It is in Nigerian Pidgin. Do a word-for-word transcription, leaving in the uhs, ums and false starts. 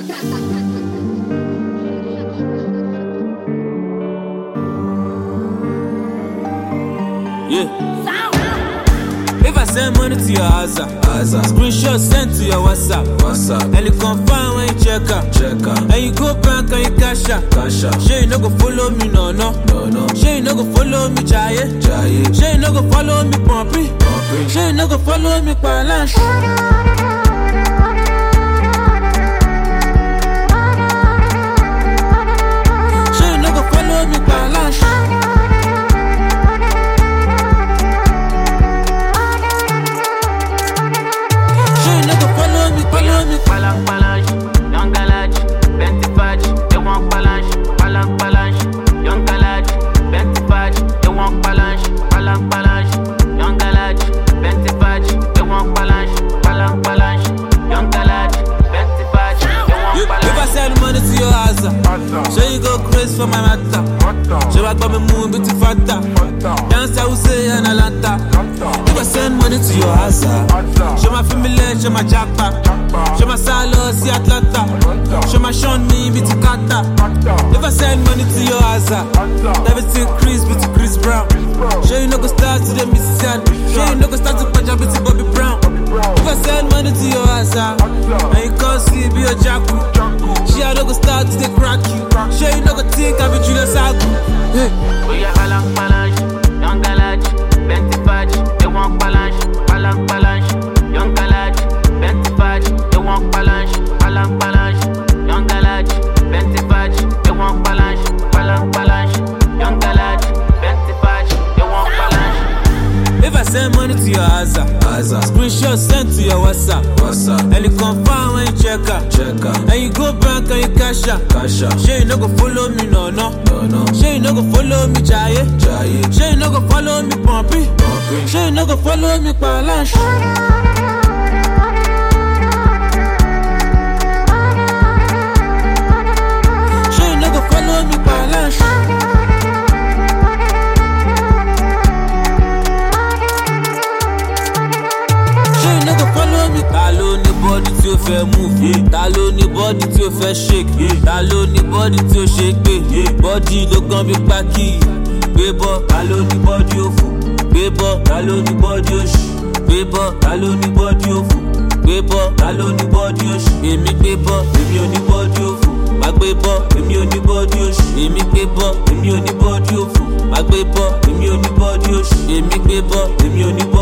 If I send money to your Aza, Aza. Screenshot sent to your WhatsApp, WhatsApp. And you confirm when you check out, check out. And you go back and you cash out, cash out. Sure you no go follow me, no, no, no, no. Sure you no go follow me, Jaye, Jaye. Sure you no go follow me, Pompey, Pompey. Sure you no go follow me, Palash. Sure you no go follow me, Palash. Palang palang, young galage, Benty Fudge, they want palang, palang palang, young galage, Benty Fudge, they want palang, palang palang, young galage, Benty Fudge, they want palang, palang palang, young galage, Benty Fudge, they want palang. If I send money to your house, so you go crazy for my matter. So I come and move it to fatter. Dance I will say in Atlanta. If I send money to your house, show my family, show my jackpot. Show my salo, see Atlanta. Show my Sean me, be to Kata. If I send money to your house, everything Chris, be to Chris Brown. Show you no go start to the Mississippi. Show you no go start to Punjab, be to Bobby Brown. If I send money to your house, and you can't see, be a jackal. She I no go start to the crack you. Show you no go think I be Julius Agu. Hey. We are palang palang, young galage, Benty Fudge, they want palang, palang palang, young galage, Benty Fudge, they want palang, palang palang, young galage, Benty Fudge, they want palang, palang palang, young galage, Benty Fudge, they want palang. If I send money to your Aza, Aza. Screenshot sent to your WhatsApp, WhatsApp. And you confirm when you check out, check out. And you go back and you cash out, cash out. Sure you no go follow me, no, no, no, no. Sure you no go follow me, Jaye, Jaye. Sure you no go follow me, Pompey, Pompey. Sure you no go follow me, Palash. Sure you no go follow me, Palash. Ta ló ní body tí ó fẹ́ move, ta ló ní body tí ó fẹ́ shake, ta ló ní body tí ó ṣe gbé, body ló kàn bí pákí. Gbé bọ́, ta ló ní body òfò, gbé bọ́, ta ló ní body òṣì, gbé bọ́, ta ló ní body òfò, gbé bọ́, ta ló ní body òṣì. Èmi gbé bọ́, èmi ò ní body òfò, má gbé bọ́, èmi ò ní body òṣì. Èmi gbé bọ́, èmi ò ní body òfò, má gbé bọ́, èmi ò ní body òṣì. Èmi gbé bọ́, èmi ò ní body òfò.